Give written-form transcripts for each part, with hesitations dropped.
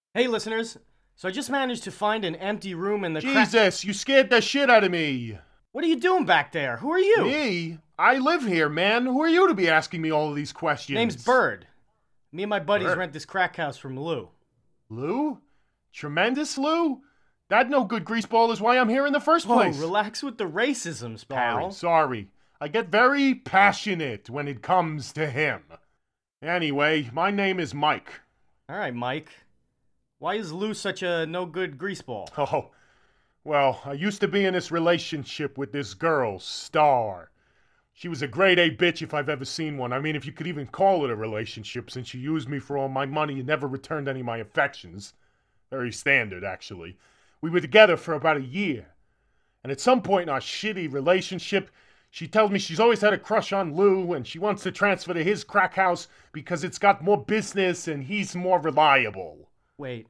Hey, listeners. So I just managed to find an empty room in the Jesus, you scared the shit out of me. What are you doing back there? Who are you? Me? I live here, man. Who are you to be asking me all of these questions? Name's Bird. Me and my buddies Bird. rent this crack house from Lou. Lou? Tremendous Lou? That no good greaseball is why I'm here in the first Whoa, place. relax with the racisms, pal. Sorry. I get very passionate when it comes to him. Anyway, my name is Mike. All right, Mike. Why is Lou such a no-good greaseball? Oh, well, I used to be in this relationship with this girl, Star. She was a grade A bitch if I've ever seen one. I mean, if you could even call it a relationship, since she used me for all my money and never returned any of my affections. Very standard, actually. We were together for about a year. And at some point in our shitty relationship, she tells me she's always had a crush on Lou and she wants to transfer to his crack house because it's got more business and he's more reliable. Wait,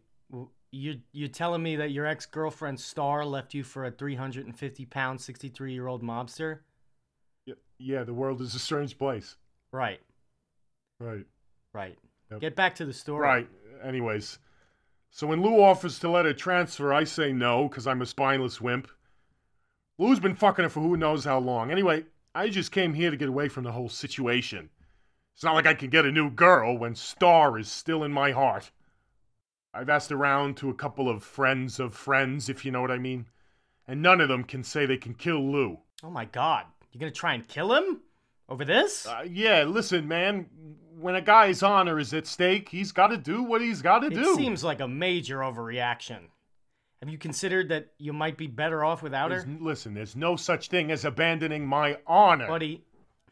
you telling me that your ex-girlfriend Star left you for a 350-pound, 63-year-old mobster? Yeah, the world is a strange place. Right. Right. Yep. Get back to the story. Right. Anyways, so when Lou offers to let her transfer, I say no, because I'm a spineless wimp. Lou's been fucking her for who knows how long. Anyway, I just came here to get away from the whole situation. It's not like I can get a new girl when Star is still in my heart. I've asked around to a couple of friends, if you know what I mean. And none of them can say they can kill Lou. Oh my god. You gonna try and kill him? Over this? Yeah, listen, man. When a guy's honor is at stake, he's got to do what he's got to do. It seems like a major overreaction. Have you considered that you might be better off without her? Listen, there's no such thing as abandoning my honor. Buddy,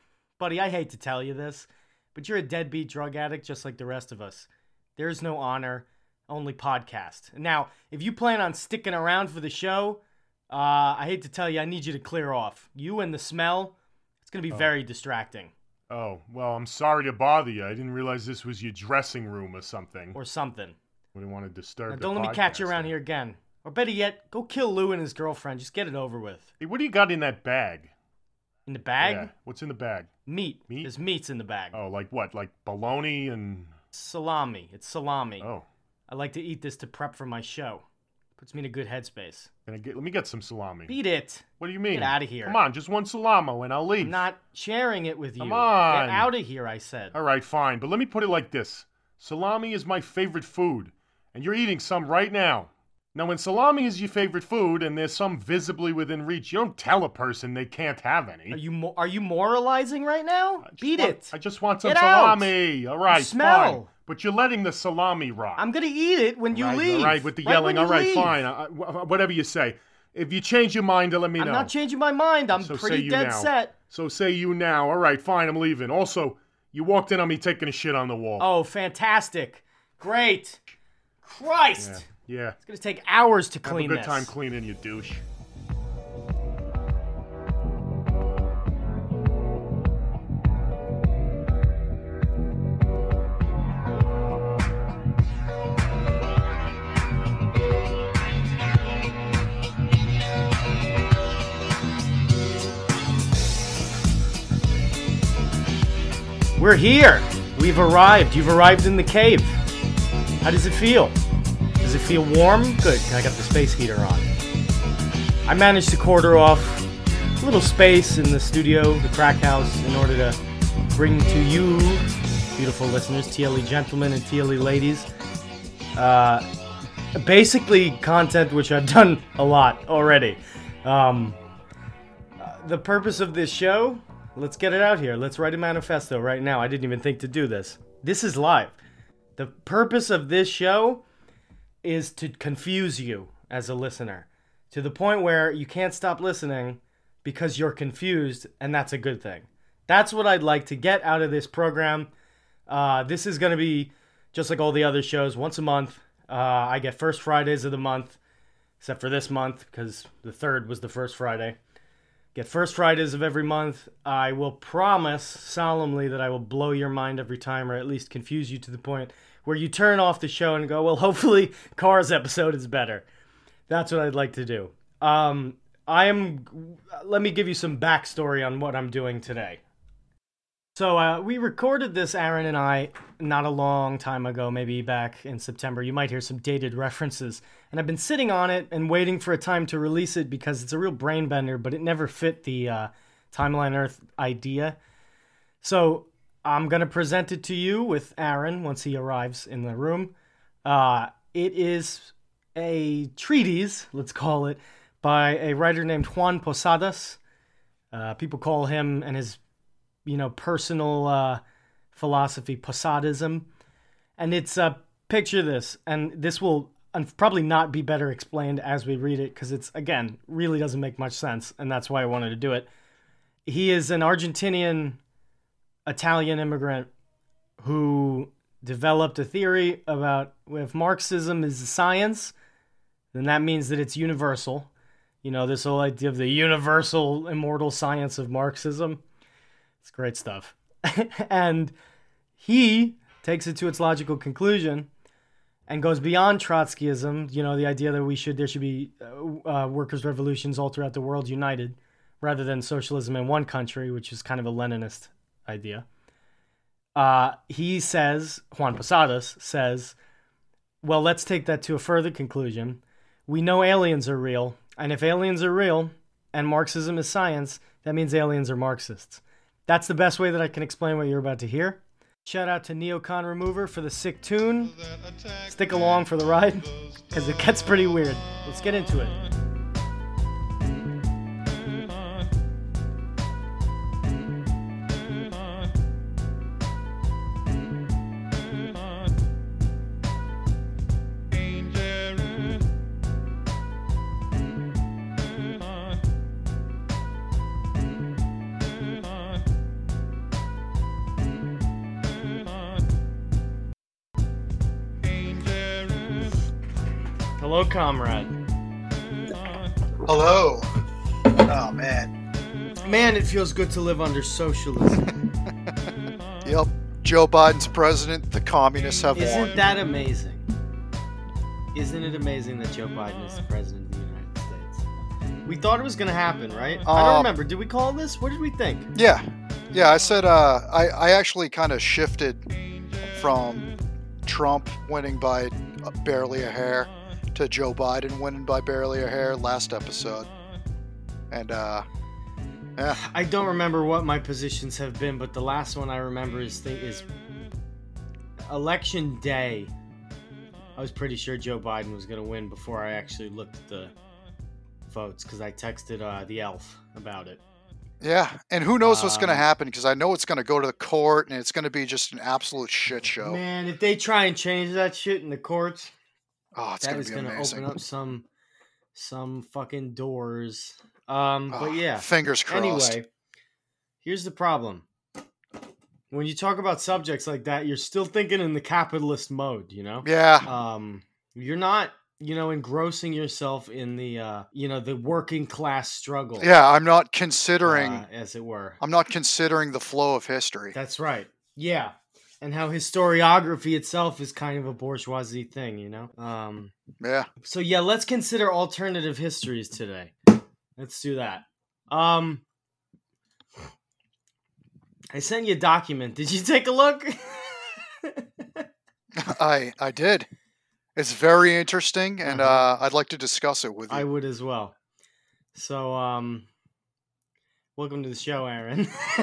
I hate to tell you this, but you're a deadbeat drug addict just like the rest of us. There's no honor, only podcast. Now, if you plan on sticking around for the show, I hate to tell you, I need you to clear off. You and the smell, it's going to be very distracting. Oh, well, I'm sorry to bother you. I didn't realize this was your dressing room or something. Or something. Wouldn't want to disturb Now, the don't let me catch you podcasting. around here again. Or better yet, go kill Lou and his girlfriend. Just get it over with. Hey, what do you got in that bag? In the bag? Yeah, what's in the bag? Meat. Meat? There's meats in the bag. Oh, like what? Like bologna and... Salami. It's salami. Oh. I like to eat this to prep for my show. Puts me in a good headspace. Let me get some salami. Beat it. What do you mean? Get out of here. Come on, just one salamo and I'll leave. I'm not sharing it with you. Come on. Get out of here, I said. All right, fine. But let me put it like this. Salami is my favorite food, and you're eating some right now. Now, when salami is your favorite food and there's some visibly within reach, you don't tell a person they can't have any. Are you moralizing right now? Beat it. I just want some Get out. salami. All right, smell. fine. But you're letting the salami rot. I'm going to eat it when you leave. All right, with the Right yelling. when All you right, leave. fine. Whatever you say. If you change your mind, let me know. I'm not changing my mind. I'm So say pretty you dead now. set. So say you now. All right, fine, I'm leaving. Also, you walked in on me taking a shit on the wall. Oh, fantastic. Great. Christ. Yeah. It's going to take hours to Have a clean good this. time cleaning, you douche. We're here. We've arrived. You've arrived in the cave. How does it feel? Does it feel warm? Good. I got the space heater on. I managed to quarter off a little space in the studio, the crack house, in order to bring to you, beautiful listeners, TLE gentlemen and TLE ladies, basically content which I've done a lot already. The purpose of this show, let's get it out here. Let's write a manifesto right now. I didn't even think to do this. This is live. The purpose of this show is to confuse you as a listener to the point where you can't stop listening because you're confused, and that's a good thing. That's what I'd like to get out of this program. This is going to be just like all the other shows, once a month. I get first Fridays of the month, except for this month because the 3rd was the first Friday. Get first Fridays of every month. I will promise solemnly that I will blow your mind every time, or at least confuse you to the point where you turn off the show and go, well, hopefully Car's episode is better. That's what I'd like to do. Let me give you some backstory on what I'm doing today. So we recorded this, Aaron and I, not a long time ago, maybe back in September. You might hear some dated references. And I've been sitting on it and waiting for a time to release it because it's a real brain bender, but it never fit the Timeline Earth idea. So I'm going to present it to you with Aaron once he arrives in the room. It is a treatise, let's call it, by a writer named Juan Posadas. People call him and his personal philosophy, Posadism. And it's, picture this, and this will probably not be better explained as we read it, because it's, again, really doesn't make much sense, and that's why I wanted to do it. He is an Argentinian Italian immigrant who developed a theory about if Marxism is a science, then that means that it's universal. This whole idea of the universal, immortal science of Marxism. It's great stuff. And he takes it to its logical conclusion and goes beyond Trotskyism, the idea that there should be workers' revolutions all throughout the world united, rather than socialism in one country, which is kind of a Leninist idea. He says, Juan Posadas says, well, let's take that to a further conclusion. We know aliens are real, and if aliens are real and Marxism is science, that means aliens are Marxists. That's the best way that I can explain what you're about to hear. Shout out to Neocon Remover for the sick tune. Stick along for the ride, because it gets pretty weird. Let's get into it. Hello, comrade. Hello. Oh, man. Man, it feels good to live under socialism. Yep. Joe Biden's president. The communists have won. Isn't that amazing? Isn't it amazing that Joe Biden is the president of the United States? We thought it was going to happen, right? I don't remember. Did we call this? What did we think? Yeah. I said I actually kind of shifted from Trump winning by barely a hair to Joe Biden winning by barely a hair last episode. And, yeah. I don't remember what my positions have been, but the last one I remember is election day. I was pretty sure Joe Biden was going to win before I actually looked at the votes, because I texted the elf about it. Yeah, and who knows what's going to happen, because I know it's going to go to the court, and it's going to be just an absolute shit show. Man, if they try and change that shit in the courts... Oh, it's going to be amazing. That is going to open up some fucking doors. But yeah. Fingers crossed. Anyway, here's the problem. When you talk about subjects like that, you're still thinking in the capitalist mode, Yeah. You're not, engrossing yourself in the, the working class struggle. Yeah, I'm not considering, as it were. I'm not considering the flow of history. That's right. Yeah. And how historiography itself is kind of a bourgeoisie thing, Yeah. So yeah, let's consider alternative histories today. Let's do that. I sent you a document. Did you take a look? I did. It's very interesting, and I'd like to discuss it with you. I would as well. So, welcome to the show, Aaron.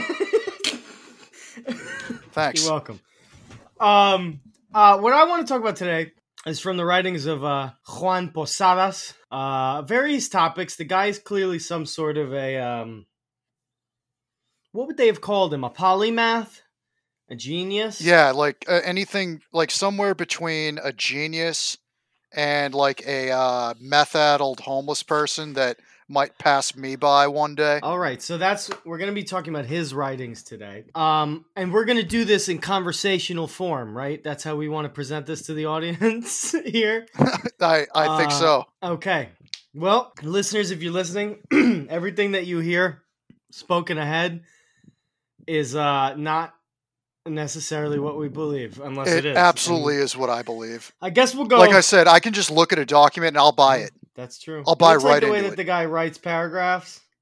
Thanks. You're welcome. What I want to talk about today is from the writings of Juan Posadas. Various topics. The guy is clearly some sort of a what would they have called him? A polymath? A genius? Yeah, like anything, like somewhere between a genius and like a meth-addled homeless person that might pass me by one day. All right, so we're going to be talking about his writings today. And we're going to do this in conversational form, right? That's how we want to present this to the audience here. I think so. Okay. Well, listeners, if you're listening, everything that you hear spoken ahead is not necessarily what we believe, unless it is. It absolutely is what I believe. I guess we'll go... Like I said, I can just look at a document and I'll buy it. That's true. I'll buy it's right like the way into that it. the guy writes paragraphs.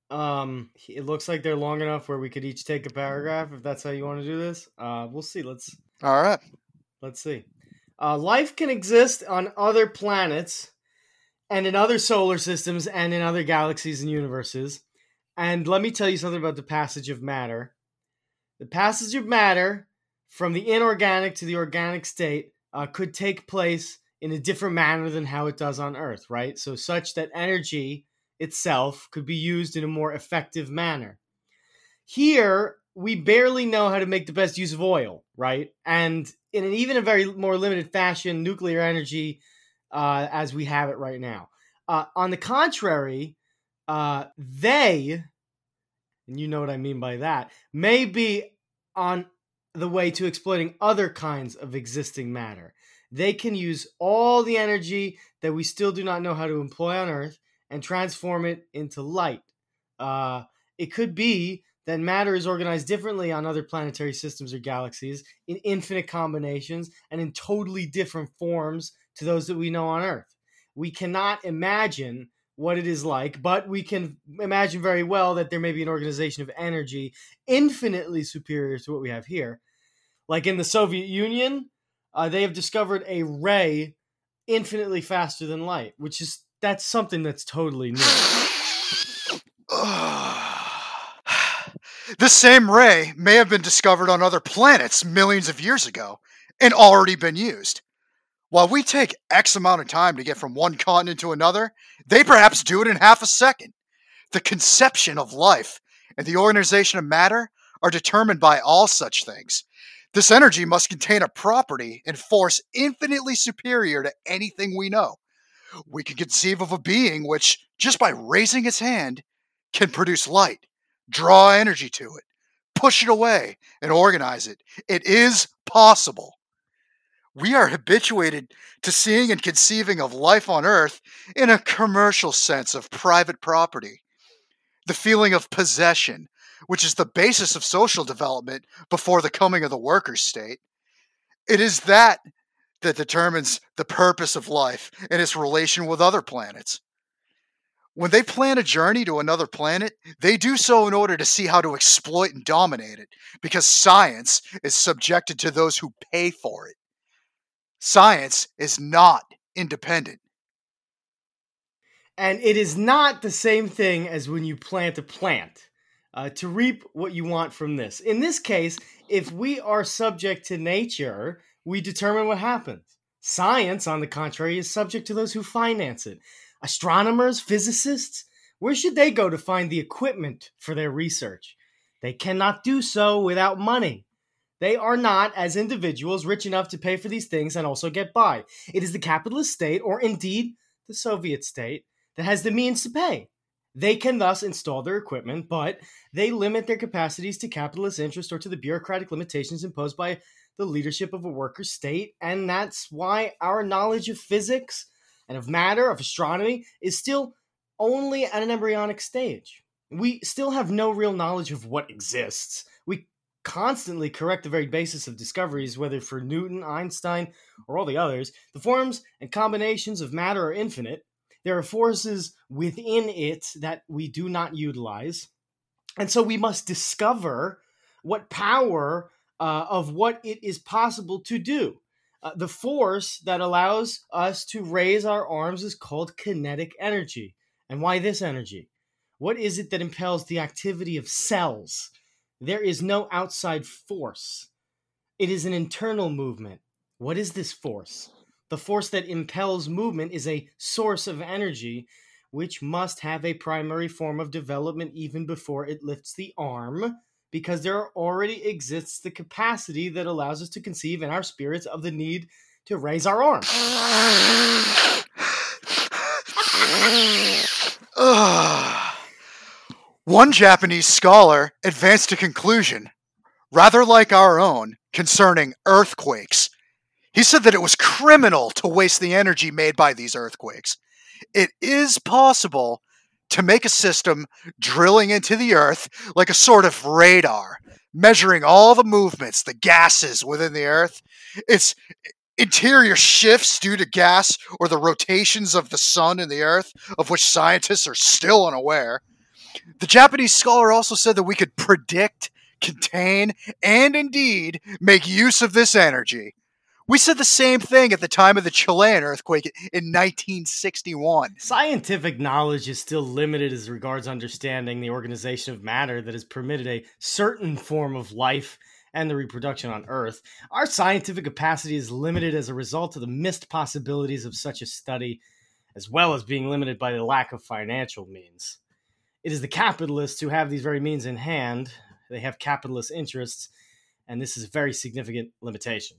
It looks like they're long enough where we could each take a paragraph if that's how you want to do this. We'll see. All right. Let's see. Life can exist on other planets and in other solar systems and in other galaxies and universes. And let me tell you something about the passage of matter. The passage of matter from the inorganic to the organic state could take place in a different manner than how it does on Earth, right? So, such that energy itself could be used in a more effective manner. Here, we barely know how to make the best use of oil, right? And in even a very more limited fashion, nuclear energy as we have it right now. On the contrary, they, and you know what I mean by that, may be on the way to exploiting other kinds of existing matter. They can use all the energy that we still do not know how to employ on Earth and transform it into light. It could be that matter is organized differently on other planetary systems or galaxies in infinite combinations and in totally different forms to those that we know on Earth. We cannot imagine what it is like, but we can imagine very well that there may be an organization of energy infinitely superior to what we have here. Like in the Soviet Union, they have discovered a ray infinitely faster than light, that's something that's totally new. This same ray may have been discovered on other planets millions of years ago and already been used. While we take X amount of time to get from one continent to another, they perhaps do it in half a second. The conception of life and the organization of matter are determined by all such things. This energy must contain a property and force infinitely superior to anything we know. We can conceive of a being which, just by raising its hand, can produce light, draw energy to it, push it away, and organize it. It is possible. We are habituated to seeing and conceiving of life on Earth in a commercial sense of private property. The feeling of possession, which is the basis of social development before the coming of the worker state. It is that determines the purpose of life and its relation with other planets. When they plan a journey to another planet, they do so in order to see how to exploit and dominate it, because science is subjected to those who pay for it. Science is not independent. And it is not the same thing as when you plant a plant to reap what you want from this. In this case, if we are subject to nature, we determine what happens. Science, on the contrary, is subject to those who finance it. Astronomers, physicists, where should they go to find the equipment for their research? They cannot do so without money. They are not, as individuals, rich enough to pay for these things and also get by. It is the capitalist state, or indeed the Soviet state, that has the means to pay. They can thus install their equipment, but they limit their capacities to capitalist interest or to the bureaucratic limitations imposed by the leadership of a worker state, and that's why our knowledge of physics and of matter, of astronomy, is still only at an embryonic stage. We still have no real knowledge of what exists. We constantly correct the very basis of discoveries, whether for Newton, Einstein, or all the others. The forms and combinations of matter are infinite. There are forces within it that we do not utilize. And so we must discover what power of what it is possible to do. The force that allows us to raise our arms is called kinetic energy. And why this energy? What is it that impels the activity of cells? There is no outside force. It is an internal movement. What is this force? The force that impels movement is a source of energy, which must have a primary form of development even before it lifts the arm, because there already exists the capacity that allows us to conceive in our spirits of the need to raise our arm. One Japanese scholar advanced a conclusion, rather like our own, concerning earthquakes. He said that it was criminal to waste the energy made by these earthquakes. It is possible to make a system drilling into the earth like a sort of radar, measuring all the movements, the gases within the earth, its interior shifts due to gas or the rotations of the sun and the earth, of which scientists are still unaware. The Japanese scholar also said that we could predict, contain, and indeed make use of this energy. We said the same thing at the time of the Chilean earthquake in 1961. Scientific knowledge is still limited as regards understanding the organization of matter that has permitted a certain form of life and the reproduction on Earth. Our scientific capacity is limited as a result of the missed possibilities of such a study, as well as being limited by the lack of financial means. It is the capitalists who have these very means in hand. They have capitalist interests, and this is a very significant limitation.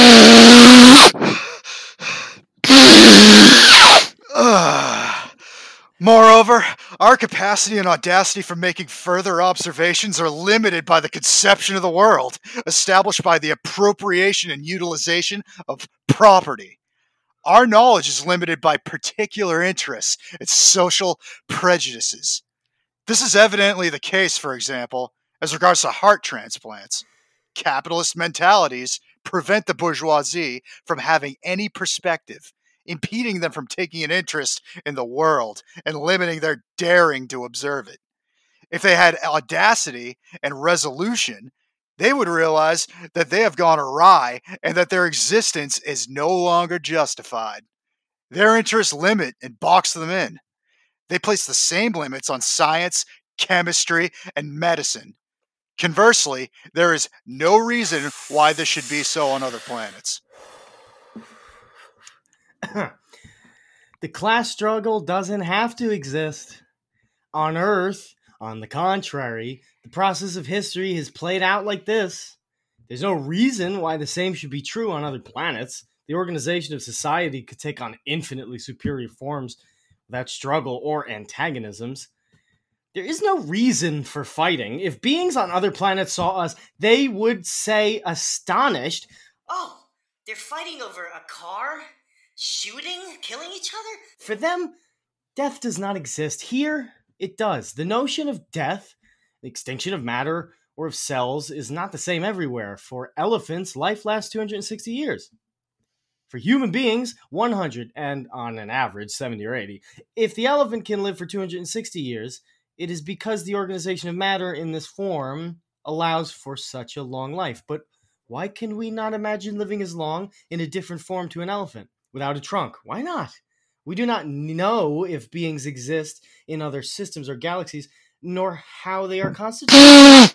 Moreover, our capacity and audacity for making further observations are limited by the conception of the world, established by the appropriation and utilization of property. Our knowledge is limited by particular interests and social prejudices. This is evidently the case, for example, as regards to heart transplants. Capitalist mentalities prevent the bourgeoisie from having any perspective, impeding them from taking an interest in the world and limiting their daring to observe it. If they had audacity and resolution, they would realize that they have gone awry and that their existence is no longer justified. Their interests limit and box them in. They place the same limits on science, chemistry, and medicine. Conversely, there is no reason why this should be so on other planets. The class struggle doesn't have to exist. On Earth, on the contrary, the process of history has played out like this. There's no reason why the same should be true on other planets. The organization of society could take on infinitely superior forms without struggle or antagonisms. There is no reason for fighting. If beings on other planets saw us, they would say, astonished, "Oh, they're fighting over a car? Shooting? Killing each other?" For them, death does not exist. Here, it does. The notion of death, the extinction of matter or of cells, is not the same everywhere. For elephants, life lasts 260 years. For human beings, 100, and on an average, 70 or 80. If the elephant can live for 260 years, it is because the organization of matter in this form allows for such a long life. But why can we not imagine living as long in a different form to an elephant, without a trunk? Why not? We do not know if beings exist in other systems or galaxies, nor how they are constituted.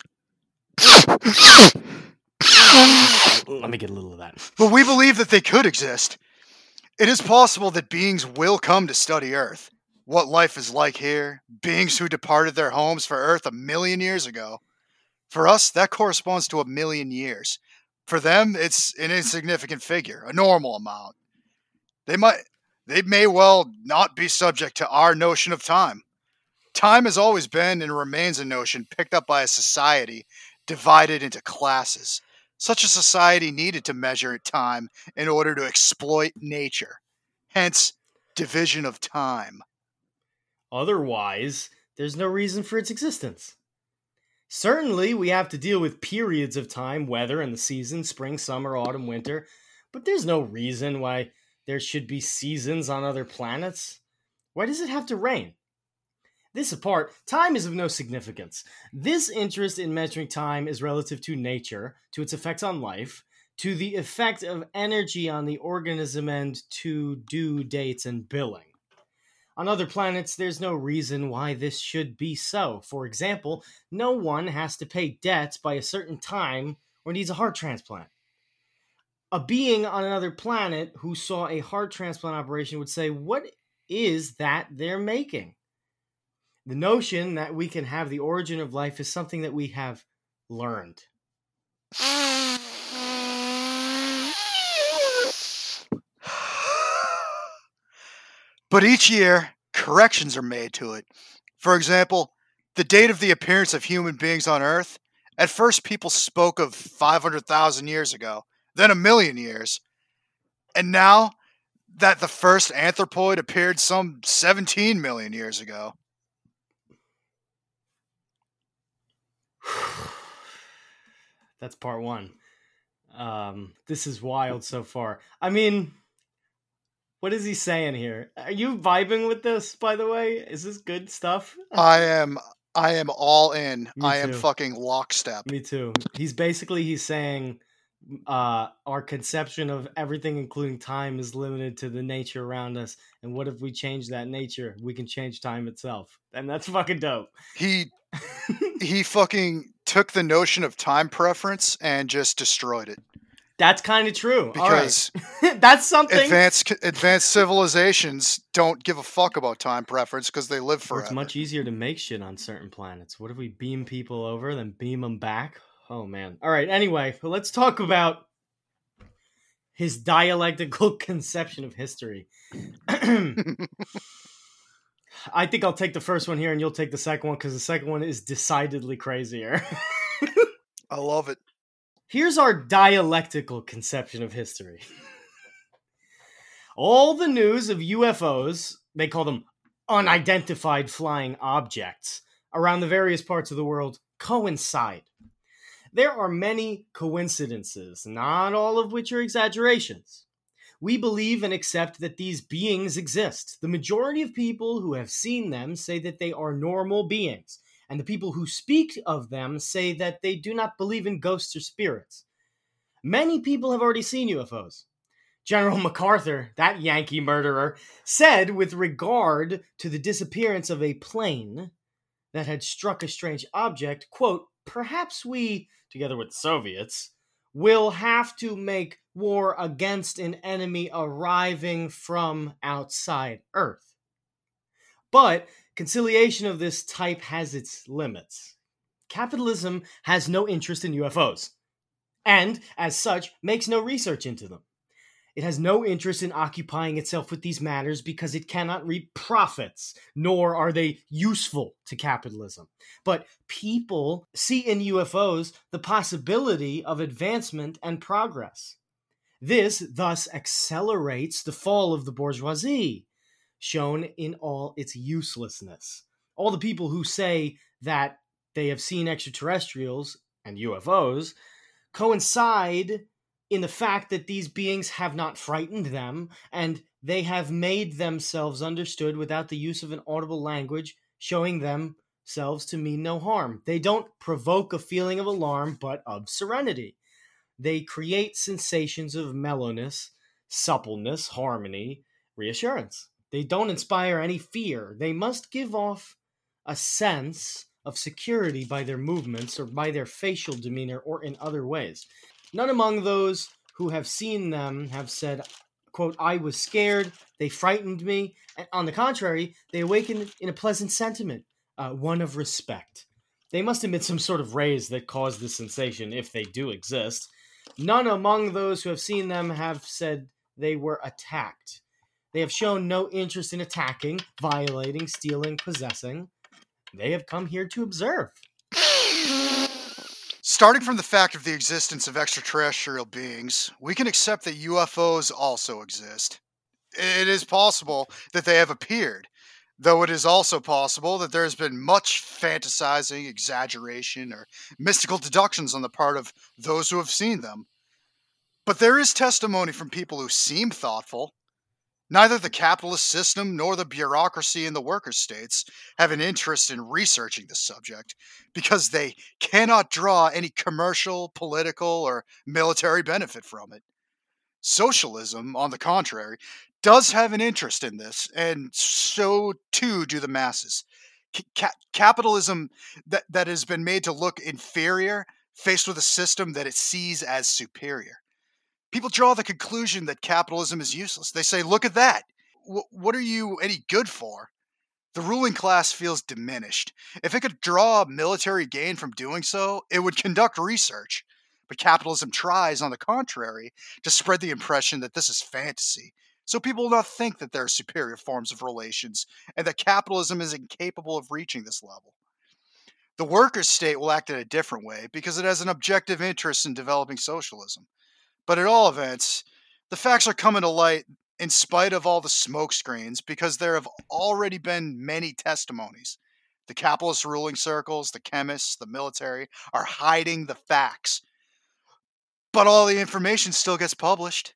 Let me get a little of that. But we believe that they could exist. It is possible that beings will come to study Earth. What life is like here, beings who departed their homes for Earth 1,000,000 years ago. For us, that corresponds to 1,000,000 years. For them, it's an insignificant figure, a normal amount. They may well not be subject to our notion of time. Time has always been and remains a notion picked up by a society divided into classes. Such a society needed to measure time in order to exploit nature. Hence, division of time. Otherwise, there's no reason for its existence. Certainly, we have to deal with periods of time, weather and the seasons, spring, summer, autumn, winter, but there's no reason why there should be seasons on other planets. Why does it have to rain? This apart, time is of no significance. This interest in measuring time is relative to nature, to its effects on life, to the effect of energy on the organism, and to due dates and billing. On other planets, there's no reason why this should be so. For example, no one has to pay debts by a certain time or needs a heart transplant. A being on another planet who saw a heart transplant operation would say, what is that they're making? The notion that we can have the origin of life is something that we have learned. But each year, corrections are made to it. For example, the date of the appearance of human beings on Earth. At first, people spoke of 500,000 years ago, then 1,000,000 years. And now that the first anthropoid appeared some 17 million years ago. That's part one. This is wild so far. I mean, what is he saying here? Are you vibing with this, by the way? Is this good stuff? I am I am all in. Me I am too. fucking lockstep. Me too. He's saying our conception of everything, including time, is limited to the nature around us. And what if we change that nature? We can change time itself. And that's fucking dope. He fucking took the notion of time preference and just destroyed it. That's kind of true. Because all right. That's something. Advanced civilizations don't give a fuck about time preference because they live forever. It's much easier to make shit on certain planets. What if we beam people over, then beam them back? Oh, man. All right. Anyway, let's talk about his dialectical conception of history. I think I'll take the first one here and you'll take the second one because the second one is decidedly crazier. I love it. Here's our dialectical conception of history. All the news of UFOs, they call them unidentified flying objects, around the various parts of the world coincide. There are many coincidences, not all of which are exaggerations. We believe and accept that these beings exist. The majority of people who have seen them say that they are normal beings, and the people who speak of them say that they do not believe in ghosts or spirits. Many people have already seen UFOs. General MacArthur, that Yankee murderer, said with regard to the disappearance of a plane that had struck a strange object, quote, "Perhaps we, together with the Soviets, will have to make war against an enemy arriving from outside Earth." But conciliation of this type has its limits. Capitalism has no interest in UFOs, and, as such, makes no research into them. It has no interest in occupying itself with these matters because it cannot reap profits, nor are they useful to capitalism. But people see in UFOs the possibility of advancement and progress. This thus accelerates the fall of the bourgeoisie, shown in all its uselessness. All the people who say that they have seen extraterrestrials and UFOs coincide in the fact that these beings have not frightened them, and they have made themselves understood without the use of an audible language, showing themselves to mean no harm. They don't provoke a feeling of alarm, but of serenity. They create sensations of mellowness, suppleness, harmony, reassurance. They don't inspire any fear. They must give off a sense of security by their movements or by their facial demeanor or in other ways. None among those who have seen them have said, quote, "I was scared, they frightened me." And on the contrary, they awaken in a pleasant sentiment, one of respect. They must emit some sort of rays that cause this sensation, if they do exist. None among those who have seen them have said they were attacked. They have shown no interest in attacking, violating, stealing, possessing. They have come here to observe. Starting from the fact of the existence of extraterrestrial beings, we can accept that UFOs also exist. It is possible that they have appeared, though it is also possible that there has been much fantasizing, exaggeration, or mystical deductions on the part of those who have seen them. But there is testimony from people who seem thoughtful. Neither the capitalist system nor the bureaucracy in the worker states have an interest in researching the subject because they cannot draw any commercial, political, or military benefit from it. Socialism, on the contrary, does have an interest in this, and so too do the masses. Capitalism that has been made to look inferior, faced with a system that it sees as superior. People draw the conclusion that capitalism is useless. They say, look at that. What are you any good for? The ruling class feels diminished. If it could draw military gain from doing so, it would conduct research. But capitalism tries, on the contrary, to spread the impression that this is fantasy. So people will not think that there are superior forms of relations and that capitalism is incapable of reaching this level. The workers' state will act in a different way because it has an objective interest in developing socialism. But at all events, the facts are coming to light in spite of all the smokescreens because there have already been many testimonies. The capitalist ruling circles, the chemists, the military are hiding the facts. But all the information still gets published.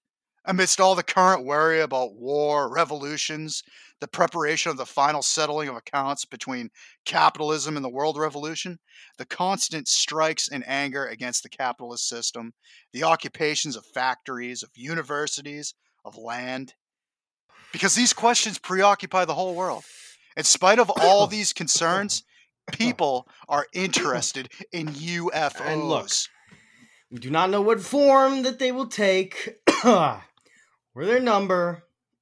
Amidst all the current worry about war, revolutions, the preparation of the final settling of accounts between capitalism and the world revolution, the constant strikes and anger against the capitalist system, the occupations of factories, of universities, of land, because these questions preoccupy the whole world. In spite of all these concerns, people are interested in UFOs. And look, we do not know what form that they will take, or their number,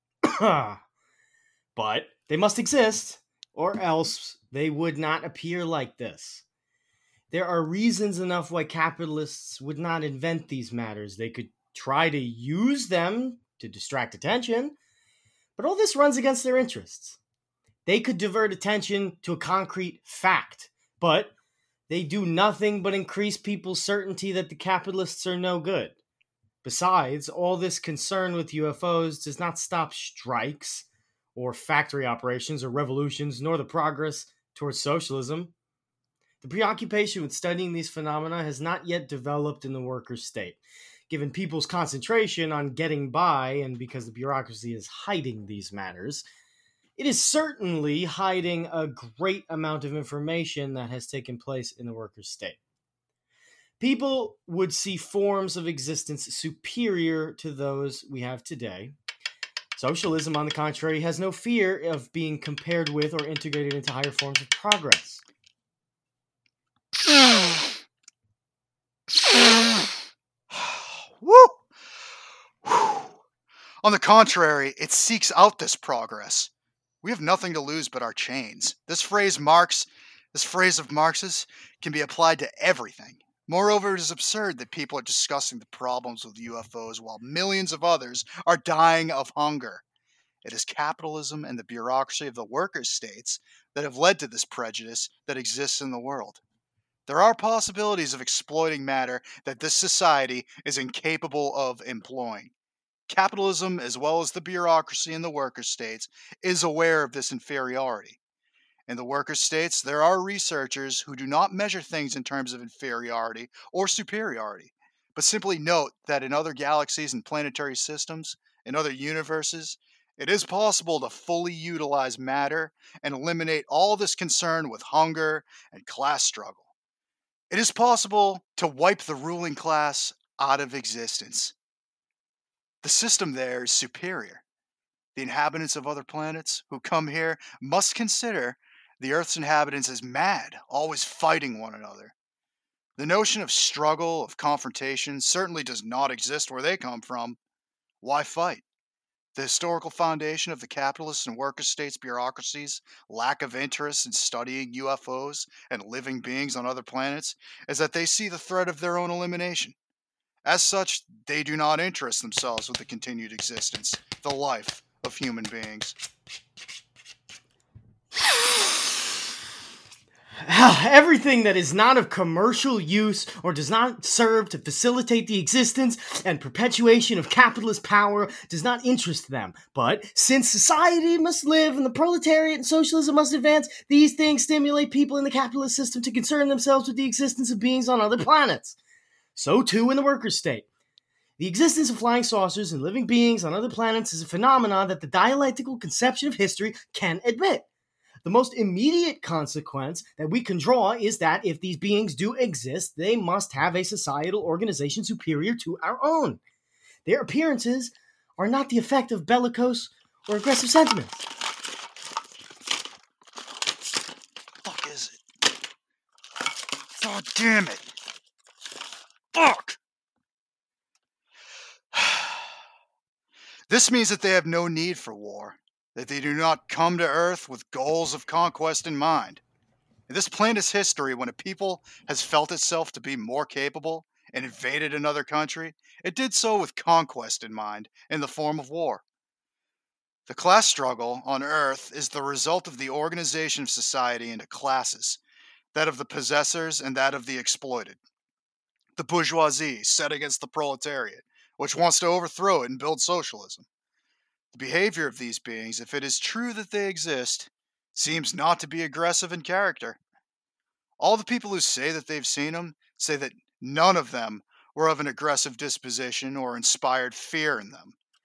but they must exist, or else they would not appear like this. There are reasons enough why capitalists would not invent these matters. They could try to use them to distract attention, but all this runs against their interests. They could divert attention to a concrete fact, but they do nothing but increase people's certainty that the capitalists are no good. Besides, all this concern with UFOs does not stop strikes, or factory operations, or revolutions, nor the progress towards socialism. The preoccupation with studying these phenomena has not yet developed in the worker state. Given people's concentration on getting by, and because the bureaucracy is hiding these matters, it is certainly hiding a great amount of information that has taken place in the worker state. People would see forms of existence superior to those we have today. Socialism, on the contrary, has no fear of being compared with or integrated into higher forms of progress. Woo! On the contrary, it seeks out this progress. We have nothing to lose but our chains. This phrase of Marx's can be applied to everything. Moreover, it is absurd that people are discussing the problems with UFOs while millions of others are dying of hunger. It is capitalism and the bureaucracy of the workers' states that have led to this prejudice that exists in the world. There are possibilities of exploiting matter that this society is incapable of employing. Capitalism, as well as the bureaucracy in the worker states, is aware of this inferiority. In the worker states, there are researchers who do not measure things in terms of inferiority or superiority, but simply note that in other galaxies and planetary systems, in other universes, it is possible to fully utilize matter and eliminate all this concern with hunger and class struggle. It is possible to wipe the ruling class out of existence. The system there is superior. The inhabitants of other planets who come here must consider the Earth's inhabitants as mad, always fighting one another. The notion of struggle, of confrontation, certainly does not exist where they come from. Why fight? The historical foundation of the capitalist and worker states' bureaucracies' lack of interest in studying UFOs and living beings on other planets is that they see the threat of their own elimination. As such, they do not interest themselves with the continued existence, the life of human beings. Everything that is not of commercial use or does not serve to facilitate the existence and perpetuation of capitalist power does not interest them. But since society must live and the proletariat and socialism must advance, these things stimulate people in the capitalist system to concern themselves with the existence of beings on other planets. So too in the worker state. The existence of flying saucers and living beings on other planets is a phenomenon that the dialectical conception of history can admit. The most immediate consequence that we can draw is that if these beings do exist, they must have a societal organization superior to our own. Their appearances are not the effect of bellicose or aggressive sentiments. Fuck is it? God damn it. Fuck! This means that they have no need for war, that they do not come to Earth with goals of conquest in mind. In this planet's history, when a people has felt itself to be more capable and invaded another country, it did so with conquest in mind, in the form of war. The class struggle on Earth is the result of the organization of society into classes, that of the possessors and that of the exploited. The bourgeoisie set against the proletariat, which wants to overthrow it and build socialism. The behavior of these beings, if it is true that they exist, seems not to be aggressive in character. All the people who say that they've seen them say that none of them were of an aggressive disposition or inspired fear in them.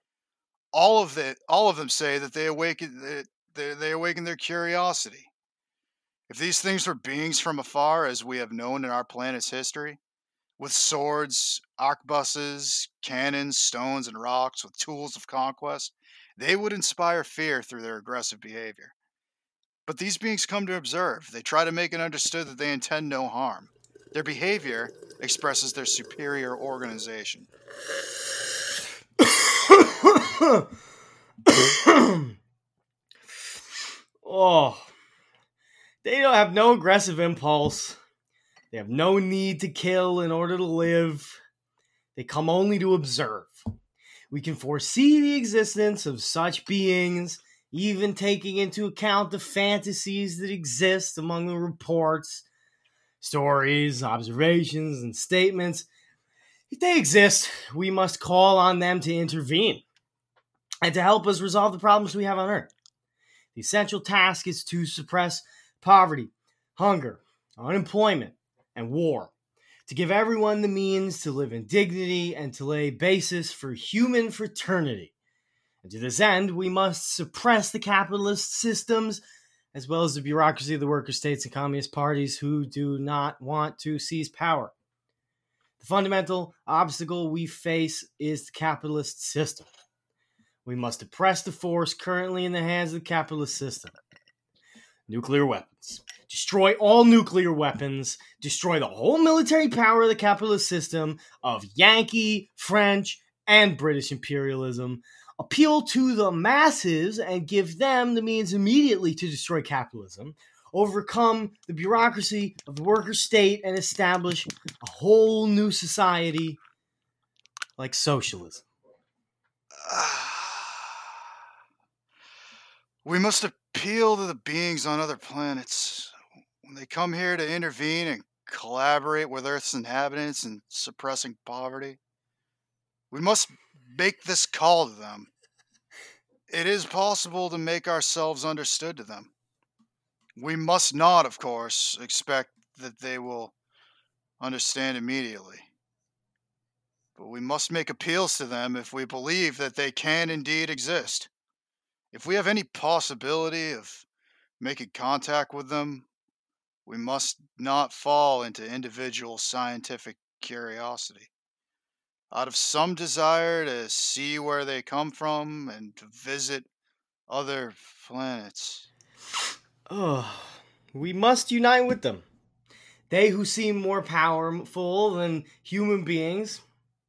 all of them say that they awaken their curiosity. If these things were beings from afar, as we have known in our planet's history, with swords, arquebuses, cannons, stones, and rocks, with tools of conquest, they would inspire fear through their aggressive behavior. But these beings come to observe. They try to make it understood that they intend no harm. Their behavior expresses their superior organization. Oh, they don't have no aggressive impulse. They have no need to kill in order to live. They come only to observe. We can foresee the existence of such beings, even taking into account the fantasies that exist among the reports, stories, observations, and statements. If they exist, we must call on them to intervene and to help us resolve the problems we have on Earth. The essential task is to suppress poverty, hunger, unemployment, and war, to give everyone the means to live in dignity and to lay a basis for human fraternity. And to this end, we must suppress the capitalist systems, as well as the bureaucracy of the worker states and communist parties who do not want to seize power. The fundamental obstacle we face is the capitalist system. We must oppress the force currently in the hands of the capitalist system. Nuclear weapons. Destroy all nuclear weapons. Destroy the whole military power of the capitalist system of Yankee, French, and British imperialism. Appeal to the masses and give them the means immediately to destroy capitalism. Overcome the bureaucracy of the worker state and establish a whole new society like socialism. We must appeal to the beings on other planets. When they come here to intervene and collaborate with Earth's inhabitants in suppressing poverty, we must make this call to them. It is possible to make ourselves understood to them. We must not, of course, expect that they will understand immediately. But we must make appeals to them if we believe that they can indeed exist. If we have any possibility of making contact with them, we must not fall into individual scientific curiosity. Out of some desire to see where they come from and to visit other planets. We must unite with them. They who seem more powerful than human beings,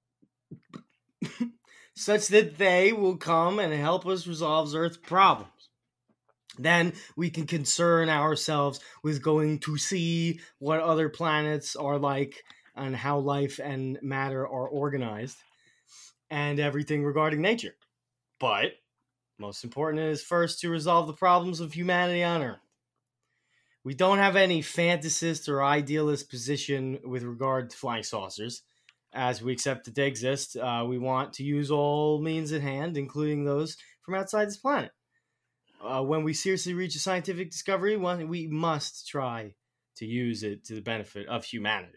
such that they will come and help us resolve Earth's problems. Then we can concern ourselves with going to see what other planets are like and how life and matter are organized and everything regarding nature. But most important is first to resolve the problems of humanity on Earth. We don't have any fantasist or idealist position with regard to flying saucers. As we accept that they exist, we want to use all means at hand, including those from outside this planet. When we seriously reach a scientific discovery, we must try to use it to the benefit of humanity.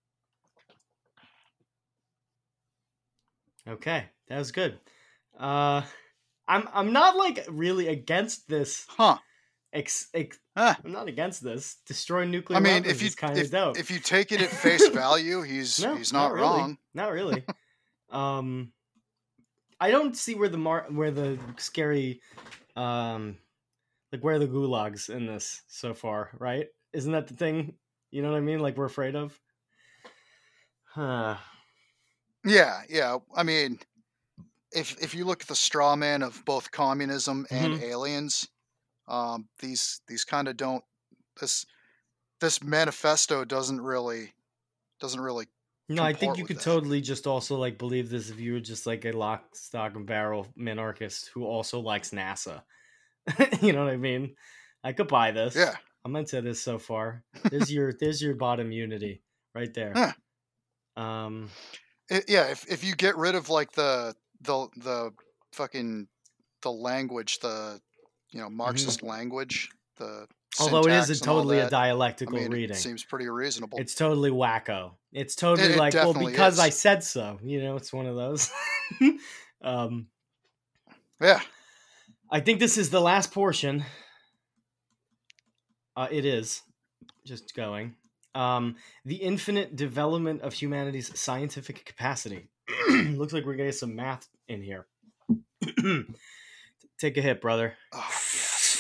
Okay, that was good. I'm not like really against this. Huh. I'm not against this. Destroy nuclear weapons if you is kind of dope. If you take it at face value, he's not really. wrong. Not really. I don't see where the scary, like where are the gulags in this so far, right? Isn't that the thing? You know what I mean? Like we're afraid of. Yeah. I mean, if you look at the straw man of both communism and aliens, these kind of don't. This manifesto doesn't really. No, I think you could totally just also like believe this if you were just like a lock, stock, and barrel minarchist who also likes NASA. You know what I mean? I could buy this. Yeah, I'm into this so far. There's your bottom unity right there. Huh. If you get rid of like the fucking the language, the Marxist language, the although it is totally a dialectical reading. It seems pretty reasonable. It's totally wacko. It's totally because I said so. It's one of those. Yeah. I think this is the last portion. It is. Just going. The infinite development of humanity's scientific capacity. Looks like we're getting some math in here. Take a hit, brother. Oh, yes.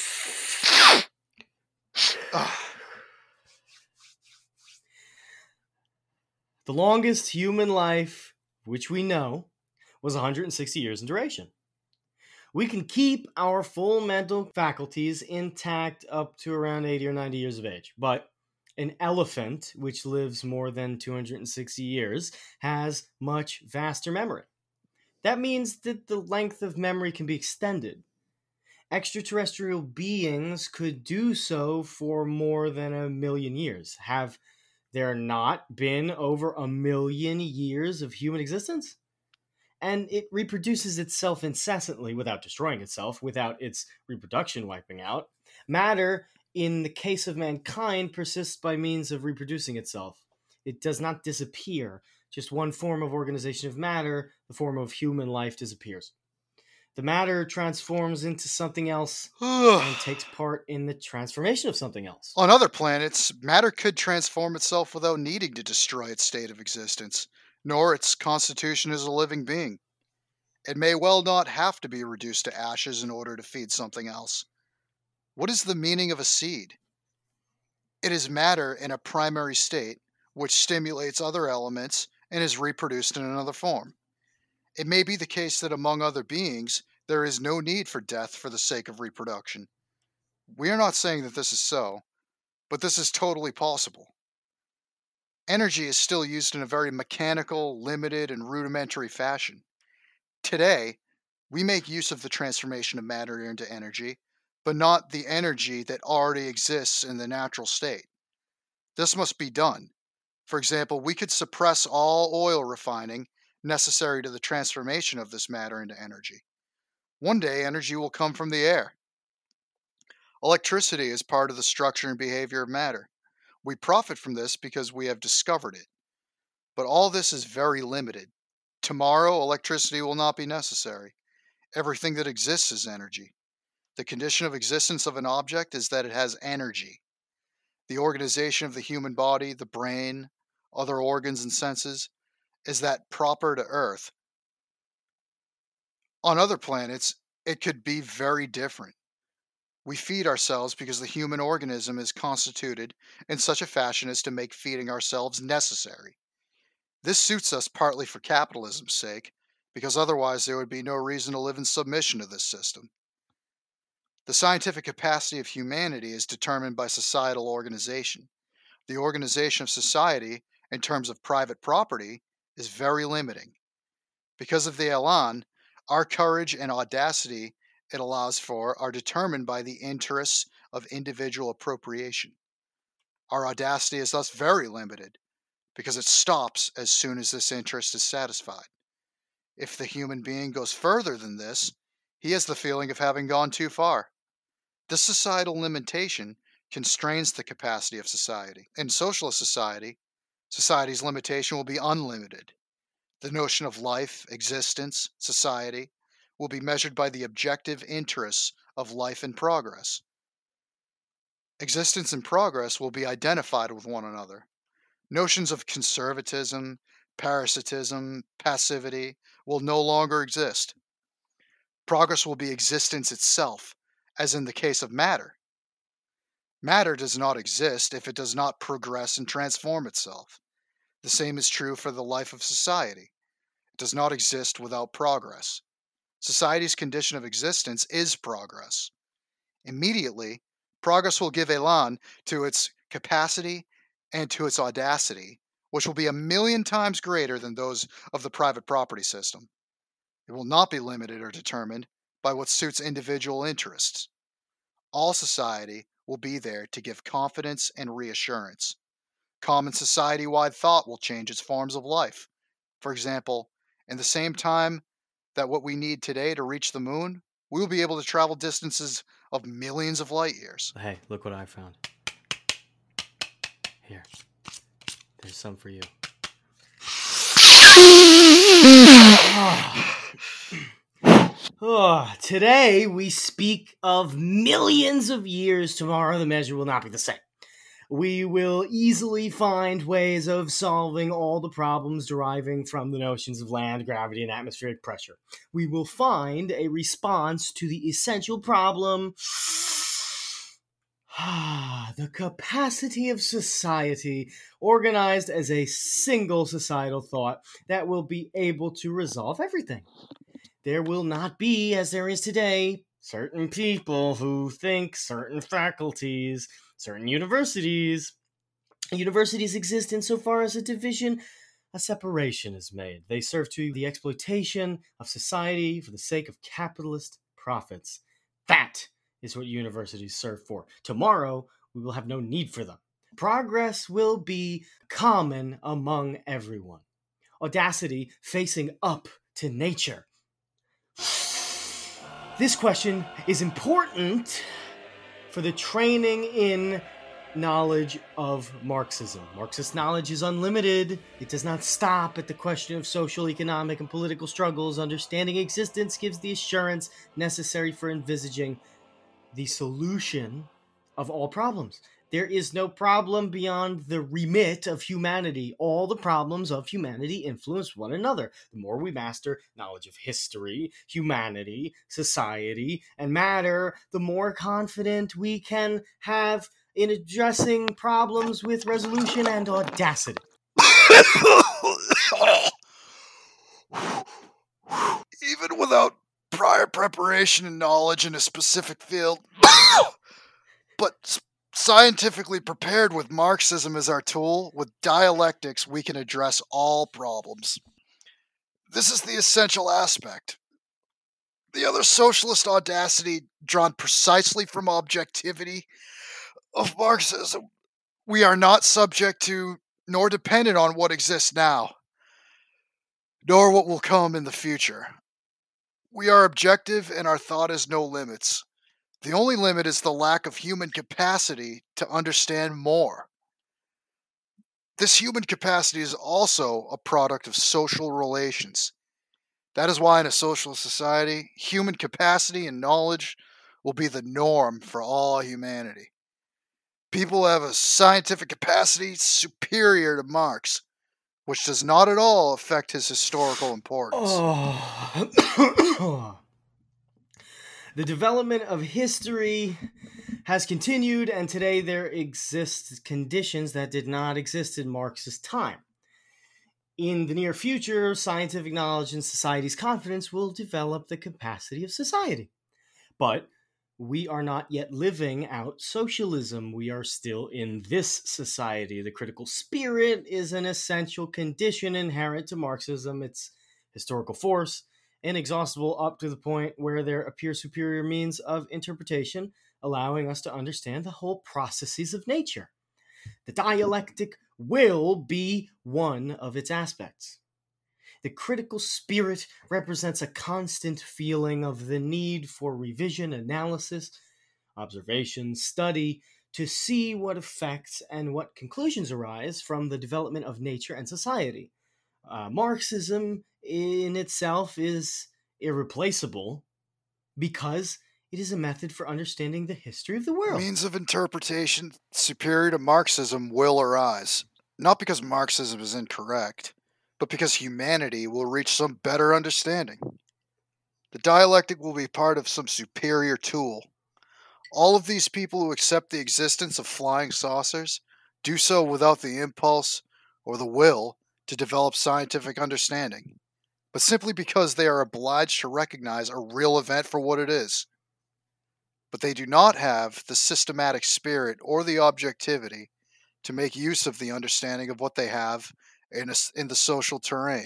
Oh. The longest human life, which we know, was 160 years in duration. We can keep our full mental faculties intact up to around 80 or 90 years of age. But an elephant, which lives more than 260 years, has much vaster memory. That means that the length of memory can be extended. Extraterrestrial beings could do so for more than 1,000,000 years. Have there not been over 1,000,000 years of human existence? And it reproduces itself incessantly without destroying itself, without its reproduction wiping out. Matter, in the case of mankind, persists by means of reproducing itself. It does not disappear. Just one form of organization of matter, the form of human life, disappears. The matter transforms into something else and takes part in the transformation of something else. On other planets, matter could transform itself without needing to destroy its state of existence, nor its constitution as a living being. It may well not have to be reduced to ashes in order to feed something else. What is the meaning of a seed? It is matter in a primary state, which stimulates other elements and is reproduced in another form. It may be the case that among other beings, there is no need for death for the sake of reproduction. We are not saying that this is so, but this is totally possible. Energy is still used in a very mechanical, limited, and rudimentary fashion. Today, we make use of the transformation of matter into energy, but not the energy that already exists in the natural state. This must be done. For example, we could suppress all oil refining necessary to the transformation of this matter into energy. One day, energy will come from the air. Electricity is part of the structure and behavior of matter. We profit from this because we have discovered it. But all this is very limited. Tomorrow, electricity will not be necessary. Everything that exists is energy. The condition of existence of an object is that it has energy. The organization of the human body, the brain, other organs and senses, is that proper to Earth. On other planets, it could be very different. We feed ourselves because the human organism is constituted in such a fashion as to make feeding ourselves necessary. This suits us partly for capitalism's sake, because otherwise there would be no reason to live in submission to this system. The scientific capacity of humanity is determined by societal organization. The organization of society, in terms of private property, is very limiting. Because of the Elan, our courage and audacity it allows for are determined by the interests of individual appropriation. Our audacity is thus very limited, because it stops as soon as this interest is satisfied. If the human being goes further than this, he has the feeling of having gone too far. This societal limitation constrains the capacity of society. In socialist society, society's limitation will be unlimited. The notion of life, existence, society will be measured by the objective interests of life and progress. Existence and progress will be identified with one another. Notions of conservatism, parasitism, passivity will no longer exist. Progress will be existence itself, as in the case of matter. Matter does not exist if it does not progress and transform itself. The same is true for the life of society. It does not exist without progress. Society's condition of existence is progress. Immediately, progress will give elan to its capacity and to its audacity, which will be 1,000,000 times greater than those of the private property system. It will not be limited or determined by what suits individual interests. All society will be there to give confidence and reassurance. Common society-wide thought will change its forms of life. For example, in the same time that what we need today to reach the moon, we will be able to travel distances of millions of light years. Hey, look what I found. Here. There's some for you. Today we speak of millions of years. Tomorrow the measure will not be the same. We will easily find ways of solving all the problems deriving from the notions of land, gravity, and atmospheric pressure. We will find a response to the essential problem, the capacity of society organized as a single societal thought that will be able to resolve everything. There will not be, as there is today, certain people who think certain faculties, certain universities. Universities exist insofar as a separation is made. They serve to the exploitation of society for the sake of capitalist profits. That is what universities serve for. Tomorrow, we will have no need for them. Progress will be common among everyone. Audacity facing up to nature. This question is important for the training in knowledge of Marxism. Marxist knowledge is unlimited. It does not stop at the question of social, economic, and political struggles. Understanding existence gives the assurance necessary for envisaging the solution of all problems. There is no problem beyond the remit of humanity. All the problems of humanity influence one another. The more we master knowledge of history, humanity, society, and matter, the more confident we can have in addressing problems with resolution and audacity. Even without prior preparation and knowledge in a specific field, but scientifically prepared with Marxism as our tool, with dialectics we can address all problems. This is the essential aspect. The other socialist audacity drawn precisely from objectivity of Marxism, we are not subject to nor dependent on what exists now, nor what will come in the future. We are objective and our thought has no limits. The only limit is the lack of human capacity to understand more. This human capacity is also a product of social relations. That is why in a socialist society, human capacity and knowledge will be the norm for all humanity. People have a scientific capacity superior to Marx, which does not at all affect his historical importance. The development of history has continued, and today there exist conditions that did not exist in Marx's time. In the near future, scientific knowledge and society's confidence will develop the capacity of society. But we are not yet living out socialism. We are still in this society. The critical spirit is an essential condition inherent to Marxism. Its historical force, inexhaustible up to the point where there appear superior means of interpretation, allowing us to understand the whole processes of nature. The dialectic will be one of its aspects. The critical spirit represents a constant feeling of the need for revision, analysis, observation, study, to see what effects and what conclusions arise from the development of nature and society. Marxism in itself is irreplaceable because it is a method for understanding the history of the world. Means of interpretation superior to Marxism will arise, not because Marxism is incorrect, but because humanity will reach some better understanding. The dialectic will be part of some superior tool. All of these people who accept the existence of flying saucers do so without the impulse or the will to develop scientific understanding, but simply because they are obliged to recognize a real event for what it is. But they do not have the systematic spirit or the objectivity to make use of the understanding of what they have in the social terrain.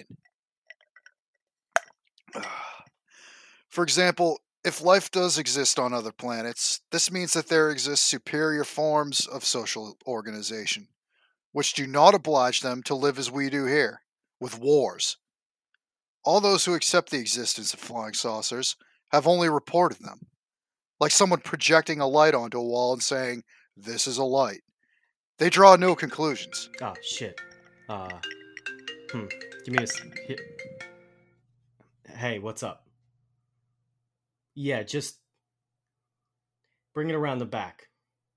For example, if life does exist on other planets, this means that there exist superior forms of social organization, which do not oblige them to live as we do here, with wars. All those who accept the existence of flying saucers have only reported them, like someone projecting a light onto a wall and saying, "This is a light." They draw no conclusions. Oh, shit. Give me a... Hey, what's up? Yeah, just bring it around the back.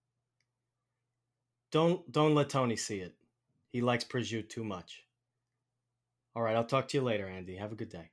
Don't let Tony see it. He likes prosciutto too much. All right, I'll talk to you later, Andy. Have a good day.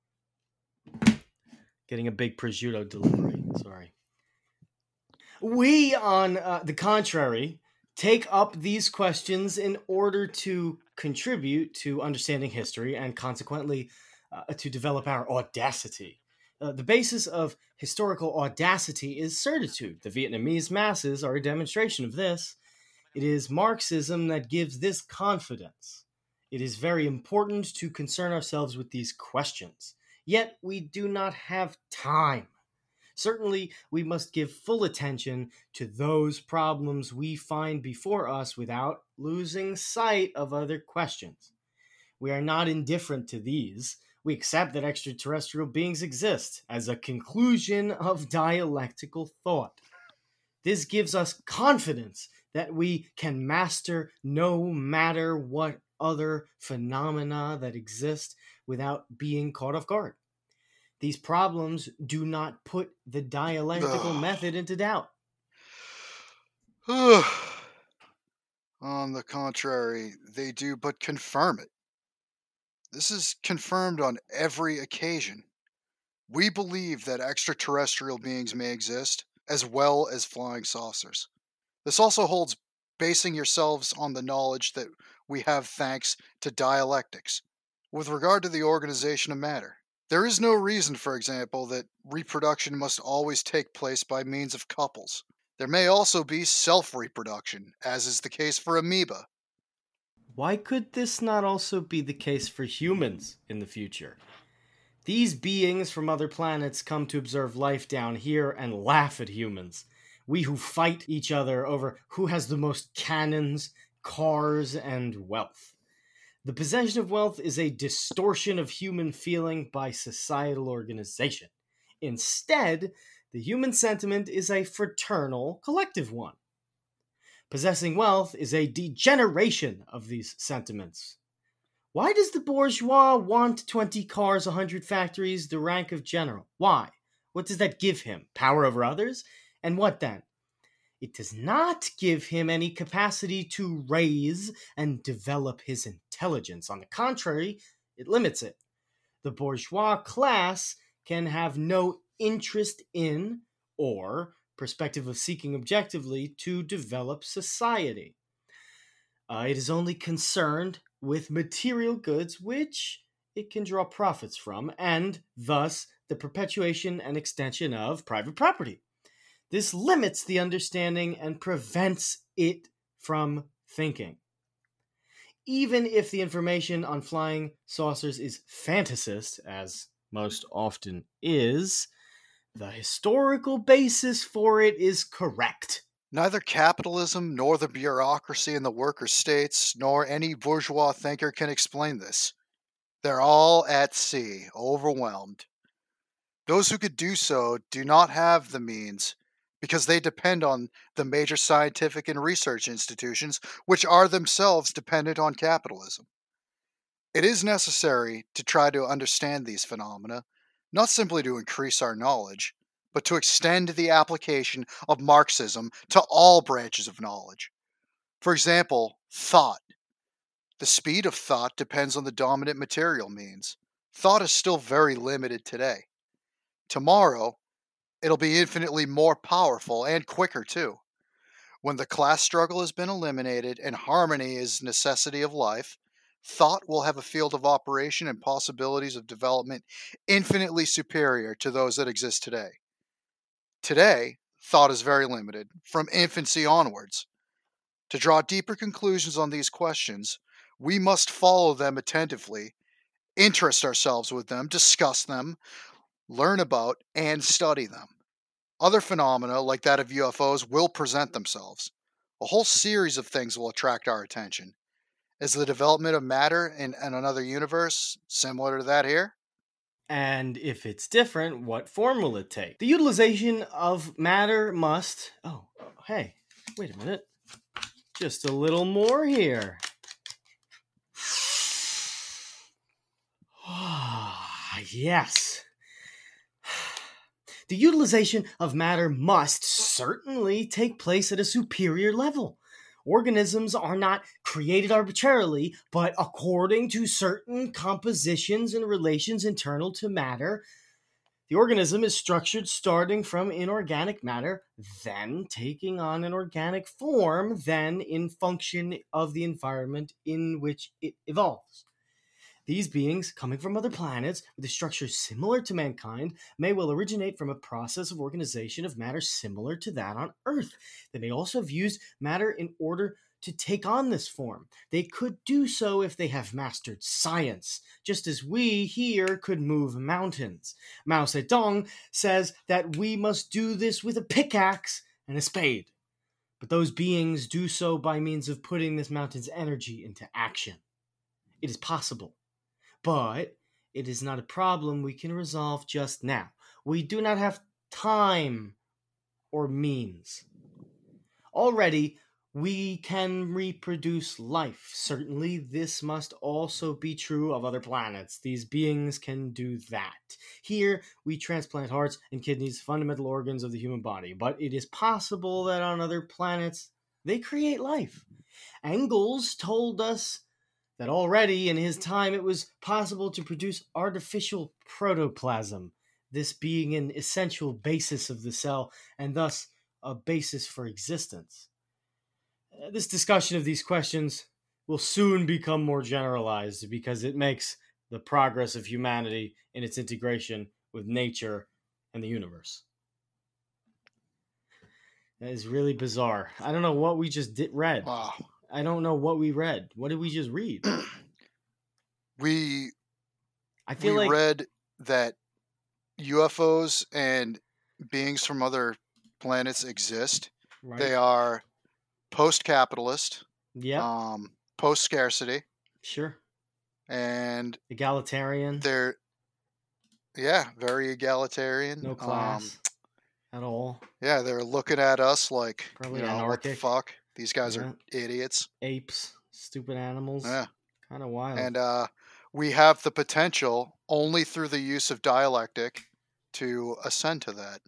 Getting a big prosciutto delivery. Sorry. We, on the contrary, take up these questions in order to contribute to understanding history and consequently to develop our audacity. The basis of historical audacity is certitude. The Vietnamese masses are a demonstration of this. It is Marxism that gives this confidence. It is very important to concern ourselves with these questions. Yet we do not have time. Certainly, we must give full attention to those problems we find before us without losing sight of other questions. We are not indifferent to these. We accept that extraterrestrial beings exist as a conclusion of dialectical thought. This gives us confidence that we can master no matter what other phenomena that exist without being caught off guard. These problems do not put the dialectical method into doubt. On the contrary, they do but confirm it. This is confirmed on every occasion. We believe that extraterrestrial beings may exist, as well as flying saucers. This also holds basing yourselves on the knowledge that we have thanks to dialectics. With regard to the organization of matter, there is no reason, for example, that reproduction must always take place by means of couples. There may also be self-reproduction, as is the case for amoeba. Why could this not also be the case for humans in the future? These beings from other planets come to observe life down here and laugh at humans. We who fight each other over who has the most cannons, cars, and wealth. The possession of wealth is a distortion of human feeling by societal organization. Instead, the human sentiment is a fraternal, collective one. Possessing wealth is a degeneration of these sentiments. Why does the bourgeois want 20 cars, 100 factories, the rank of general? Why? What does that give him? Power over others? And what then? It does not give him any capacity to raise and develop his intelligence. On the contrary, it limits it. The bourgeois class can have no interest in or perspective of seeking objectively to develop society. It is only concerned with material goods which it can draw profits from, and thus the perpetuation and extension of private property. This limits the understanding and prevents it from thinking. Even if the information on flying saucers is fantasist, as most often is, the historical basis for it is correct. Neither capitalism, nor the bureaucracy in the worker states, nor any bourgeois thinker can explain this. They're all at sea, overwhelmed. Those who could do so do not have the means, because they depend on the major scientific and research institutions, which are themselves dependent on capitalism. It is necessary to try to understand these phenomena, not simply to increase our knowledge, but to extend the application of Marxism to all branches of knowledge. For example, thought. The speed of thought depends on the dominant material means. Thought is still very limited today. Tomorrow, it'll be infinitely more powerful and quicker too. When the class struggle has been eliminated and harmony is necessity of life, thought will have a field of operation and possibilities of development infinitely superior to those that exist today. Today, thought is very limited, from infancy onwards. To draw deeper conclusions on these questions, we must follow them attentively, interest ourselves with them, discuss them, learn about, and study them. Other phenomena, like that of UFOs, will present themselves. A whole series of things will attract our attention. Is the development of matter in another universe similar to that here? And if it's different, what form will it take? The utilization of matter must... Oh, hey, wait a minute. Just a little more here. Yes. The utilization of matter must certainly take place at a superior level. Organisms are not created arbitrarily, but according to certain compositions and relations internal to matter. The organism is structured starting from inorganic matter, then taking on an organic form, then in function of the environment in which it evolves. These beings, coming from other planets with a structure similar to mankind, may well originate from a process of organization of matter similar to that on Earth. They may also have used matter in order to take on this form. They could do so if they have mastered science, just as we here could move mountains. Mao Zedong says that we must do this with a pickaxe and a spade. But those beings do so by means of putting this mountain's energy into action. It is possible. But it is not a problem we can resolve just now. We do not have time or means. Already, we can reproduce life. Certainly, this must also be true of other planets. These beings can do that. Here, we transplant hearts and kidneys, fundamental organs of the human body. But it is possible that on other planets, they create life. Engels told us that already in his time it was possible to produce artificial protoplasm, this being an essential basis of the cell and thus a basis for existence. This discussion of these questions will soon become more generalized because it makes the progress of humanity in its integration with nature and the universe. That is really bizarre. I don't know what we just read. Wow. I don't know what we read. What did we just read? We I feel like read that UFOs and beings from other planets exist. right? They are post-capitalist, Yeah, post-scarcity, sure. and Egalitarian, they're very egalitarian. no class at all. Yeah, they're looking at us like, Probably what the anarchic. fuck? These guys Yeah. are idiots. Apes, stupid animals. Yeah. Kind of wild. And we have the potential, only through the use of dialectic, to ascend to that.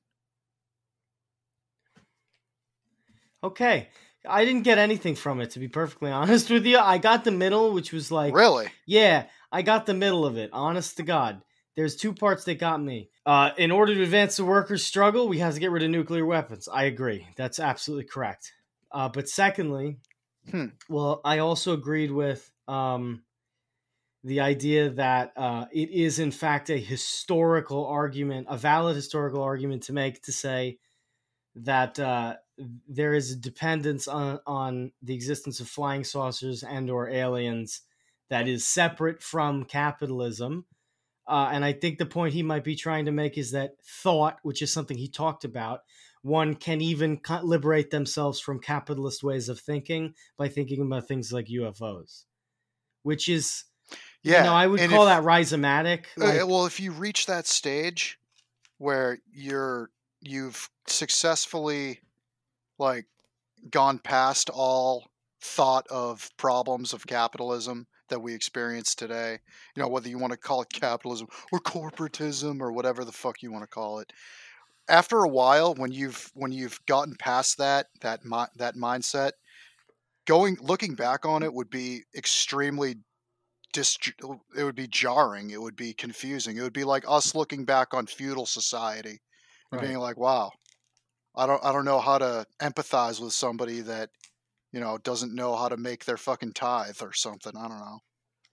Okay. I didn't get anything from it, to be perfectly honest with you. I got the middle, which was like, Really? yeah, I got the middle of it, honest to God. There's two parts that got me. In order to advance the workers' struggle, we have to get rid of nuclear weapons. I agree. That's absolutely correct. But secondly, well, I also agreed with the idea that it is, in fact, a historical argument, a valid historical argument to make, to say that there is a dependence on the existence of flying saucers and or aliens that is separate from capitalism. And I think the point he might be trying to make is that thought, which is something he talked about, one can even liberate themselves from capitalist ways of thinking by thinking about things like UFOs, which is, I would call that rhizomatic. Well, if you reach that stage where you've successfully gone past all thought of problems of capitalism that we experience today, whether you want to call it capitalism or corporatism or whatever the fuck you want to call it. After a while, when you've gotten past that mindset, looking back on it would be extremely it would be jarring. It would be confusing. It would be like us looking back on feudal society and being like, wow, I don't know how to empathize with somebody that, doesn't know how to make their fucking tithe or something. I don't know.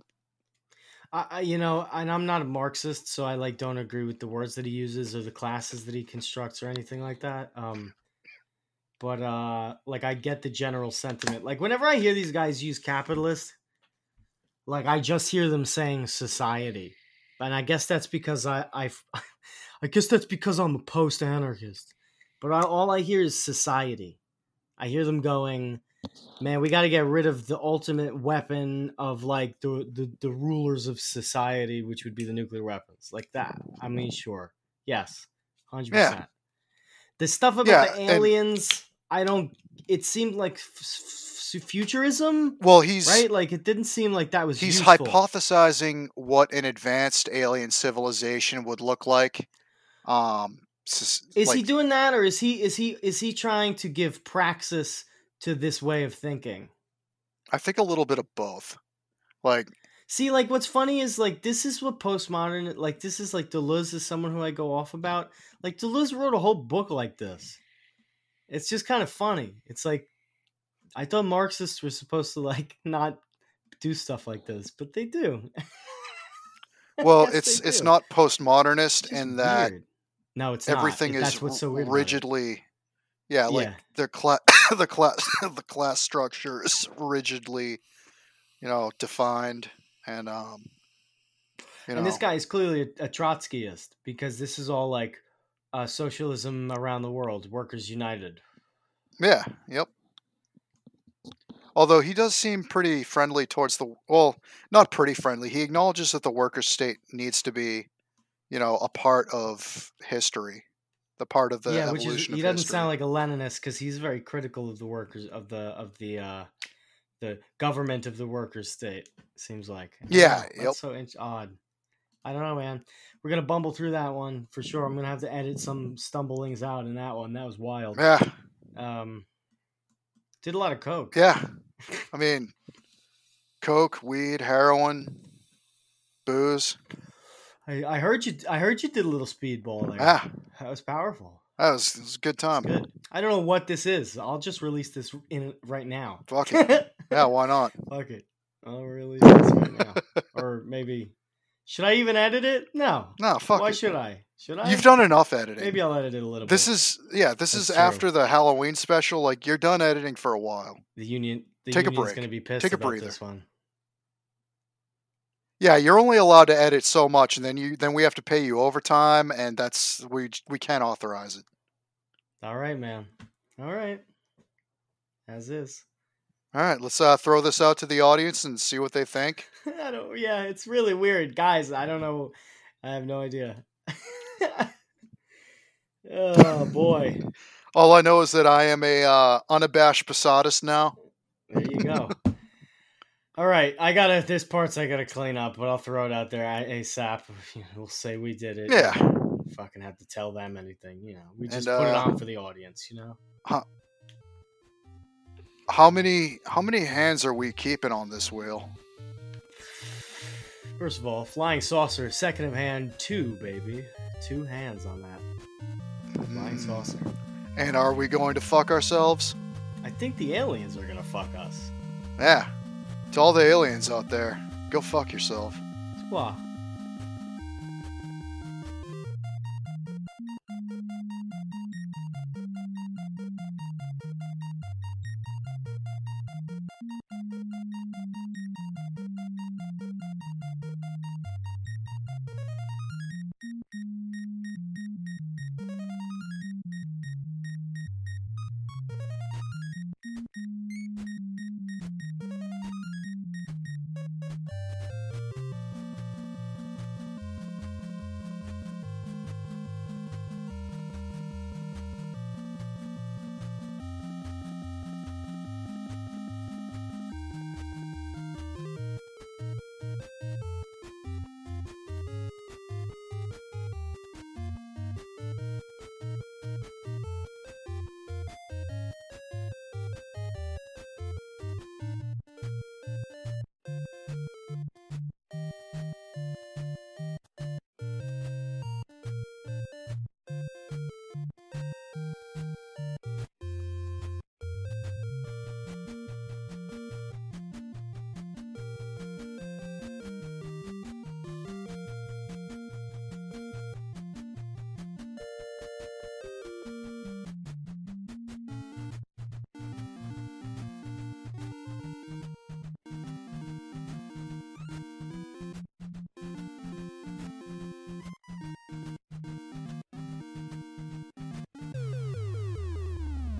And I'm not a Marxist, so I don't agree with the words that he uses or the classes that he constructs or anything like that. But I get the general sentiment. Whenever I hear these guys use capitalist, I just hear them saying society, and I guess that's because I guess that's because I'm a post-anarchist. But all I hear is society. I hear them going, man, we got to get rid of the ultimate weapon of the rulers of society, which would be the nuclear weapons, like that. I mean, sure, yes, 100%. Yeah. The stuff about the aliens, it seemed like futurism. Well, he's right. It didn't seem like that was. He's useful. hypothesizing what an advanced alien civilization would look like, Is he doing that, or is he trying to give praxis to this way of thinking? I think a little bit of both. Like, see, like what's funny is like this is what postmodern, like this is like Deleuze is someone who I go off about. Like Deleuze wrote a whole book like this. It's just kind of funny. It's like I thought Marxists were supposed to like not do stuff like this, but they do. Well, it's not postmodernist in that weird. No, it's everything not. is That's what's so weird rigidly, like the class structure is rigidly, defined, and and this guy is clearly a Trotskyist because this is all like socialism around the world, workers united. Yeah. Yep. Although he does seem pretty friendly towards not pretty friendly. He acknowledges that the worker state needs to be, a part of history, the part of the evolution of history. He doesn't sound like a Leninist because he's very critical of the workers of the government of the workers state. Seems like. Yeah. That's so odd. I don't know, man. We're gonna bumble through that one for sure. I'm gonna have to edit some stumblings out in that one. That was wild. Yeah. Did a lot of coke. Yeah. I mean, coke, weed, heroin, booze. I heard you. I heard you did a little speedball there. Yeah, that was powerful. It was a good time. Good. I don't know what this is. I'll just release this in right now. Fuck it. Yeah, why not? Fuck it. I'll release this right now. Or maybe should I even edit it? No. No. Fuck Why it. should I? Should I? You've done enough editing. Maybe I'll edit it a little bit. This is after the Halloween special. Like you're done editing for a while. The union's Take a break. Going to be pissed Take a about breather. this one. Yeah, you're only allowed to edit so much, and then we have to pay you overtime, and that's we can't authorize it. All right, man. All right. As is. All right, let's throw this out to the audience and see what they think. Yeah, it's really weird. Guys, I don't know. I have no idea. Oh, boy. All I know is that I am a unabashed Posadist now. There you go. All right, there's parts I gotta clean up, but I'll throw it out there ASAP. We'll say we did it. Yeah. Fucking have to tell them anything, We just put it on for the audience, How many hands are we keeping on this wheel? First of all, flying saucer, second of hand, 2, baby. 2 hands on that. Flying saucer. And are we going to fuck ourselves? I think the aliens are gonna fuck us. Yeah. To all the aliens out there, go fuck yourself. Well,